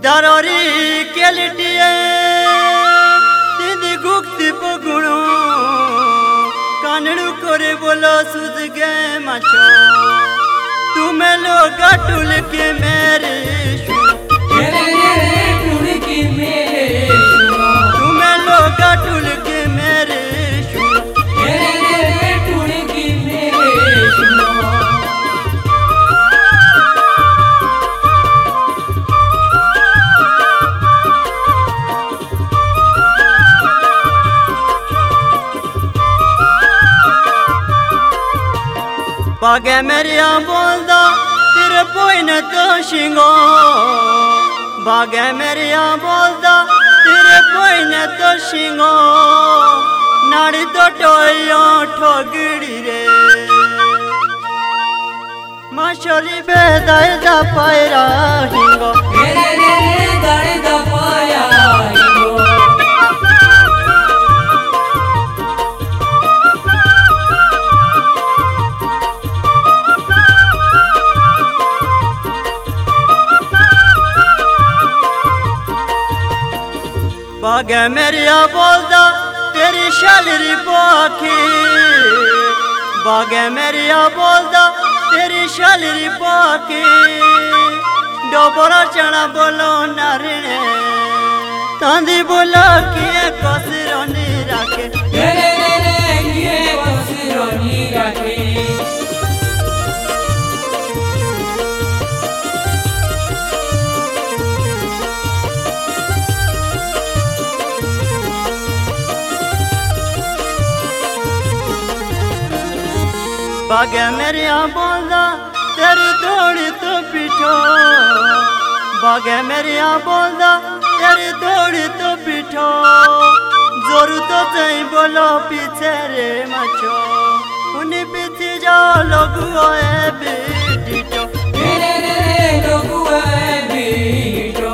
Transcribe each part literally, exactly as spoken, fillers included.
दारोरी केलटिए दीदी गुक्ति पगुणो कानड़ू करे बोलो सुध गए माचो तुम्हें लोग टुल के मेरे टुल के मेरे तुम्हें लोग टुल के मेरे टुल के मेरे बागे मेरिया बोलदा तेरे पोई न तो शिंगो बागे मेरिया बोलदा तेरे पोई न तो शिंगो नाड़ी तो टोयो ठोगड़ी रे माशोरी बेदाय दा पायरा हिंगो रे रे दाड़े दा पाया हिंगो बागे मेरिया बोलदा तेरी शालरी पाखी बागे मेरिया बोलदा तेरी शालरी पाखी डोबरा चना बोलो नारिणे तांदी बोला किए कसरोनी राखे रे रे किए कसरोनी राखे बागे मेरिया बोलदा तेरी दौड़ी तो पीठो बागे मेरिया बोलदा तेरी दौड़ी तो पीठो जोरू तो चाई बोलो पीछे रे मचो उन्हीं पीछे जाओ लोगू है बीटो रे रे लोगू है बीटो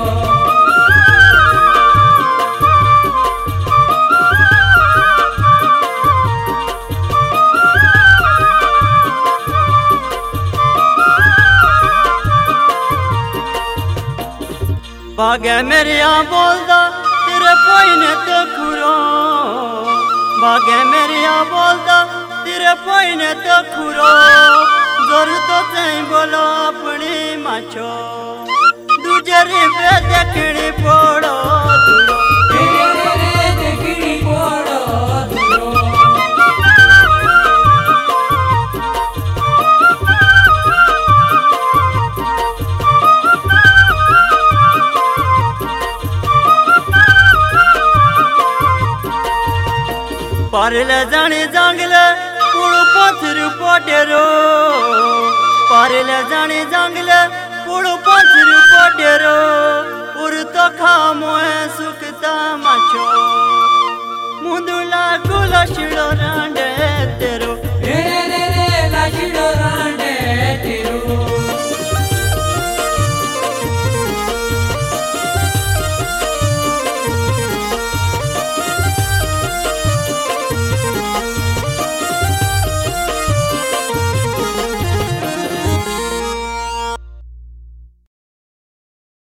बागे मेरिया बोलदा तेरे पोई ने तो खुरो बागे मेरिया बोलदा तेरे पोई ने तो खुरो जोर तो चाई बोलो अपनी माचो दूजरी पे देखनी पड़ो रे रे देखनी पड़ो पारले जाने जंगले पुड़ पत्थर पटेरो पारले जाने जंगले पुड़ पत्थर पटेरो उर तो खामो है सुखता माचो मुंदुला गुला शिड़ो रांडे